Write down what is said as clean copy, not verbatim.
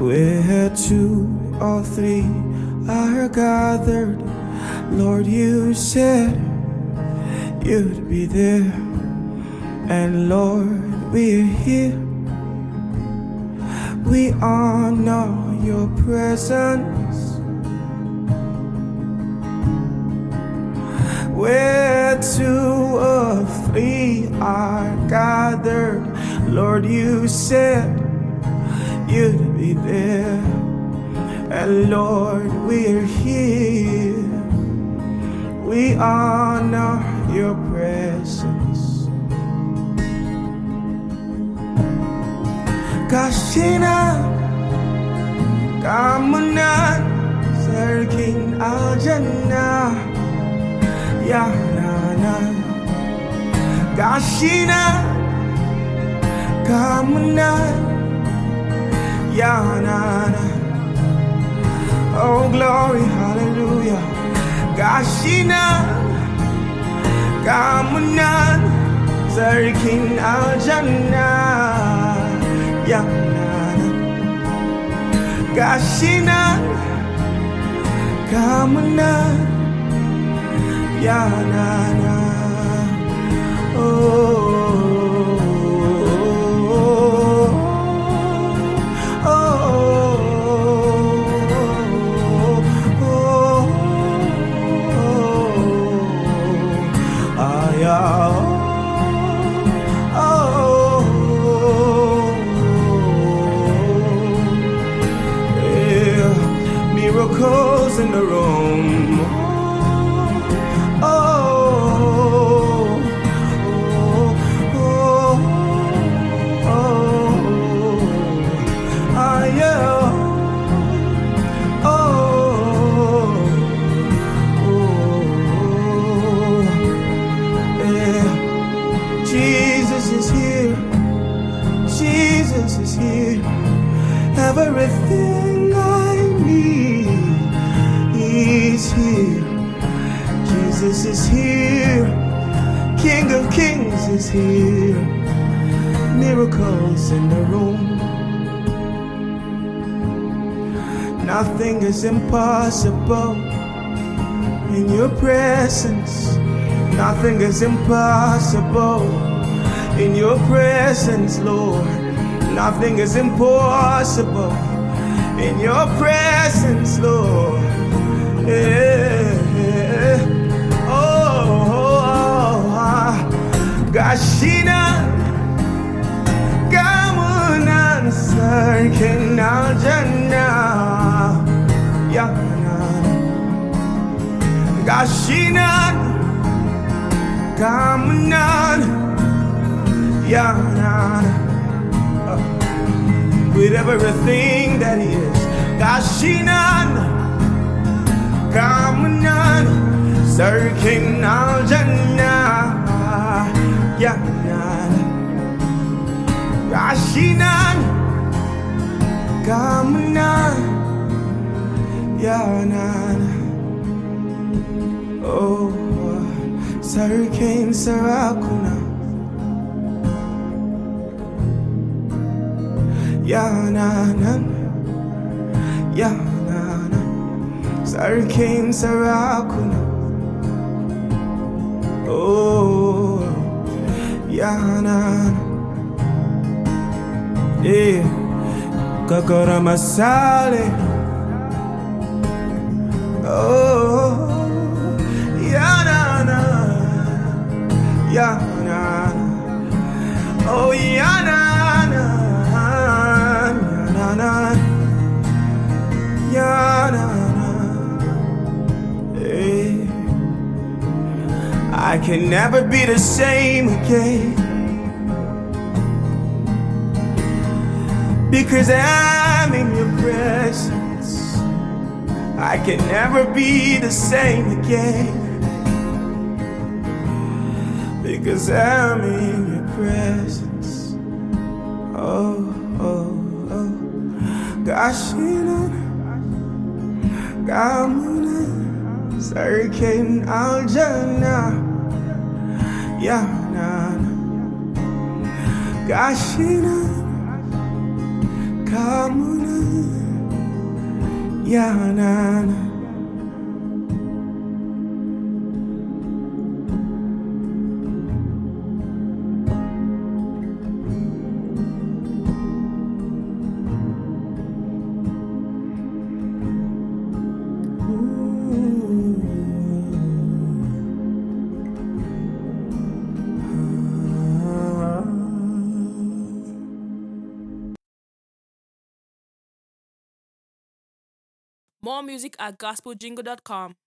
Where two or three are gathered, Lord, you said you'd be there. And Lord, we're here. We honor your presence. Where two or three are gathered, Lord, you said you'd be there. And Lord, we're here. We honor your presence. Kashina Kamunan Sarkin Al-Jannah Yanana Kashina Kamunan Yanana. Oh glory, hallelujah. Kashina Kamunan Sarkin Al-Jannah Yanana Kashina Kamunan Yanana. Miracles in the room. Jesus is here. Jesus is here. Everything I need, He's here. Jesus is here. King of Kings is here. Miracles in the room. Nothing is impossible in your presence. Nothing is impossible in your presence, Lord. Nothing is impossible in your presence, Lord. Yeah. Kashina Kamunan Sarkin Al-Jannah Yanana Kashina Kamunan Yanana. With everything that He is, Kashinan Kamunan Sarkin Al-Jannah Yanana Kashinan Kamunan Yanana. Oh, Sarkin Sarakuna Yanana Yanana Sarkin Sarakuna. Oh Yanana. Yeah. Kakora Masale. Oh Yanana Yanana. Oh Yanana Hey. I can never be the same again, because I'm in your presence. I can never be the same again, because I'm in your presence. Oh, oh, oh. Kashinan Kamunan Sarkin Al-Jannah Yanana Kashinan Kamuna, Yanana. More music at gospeljingle.com.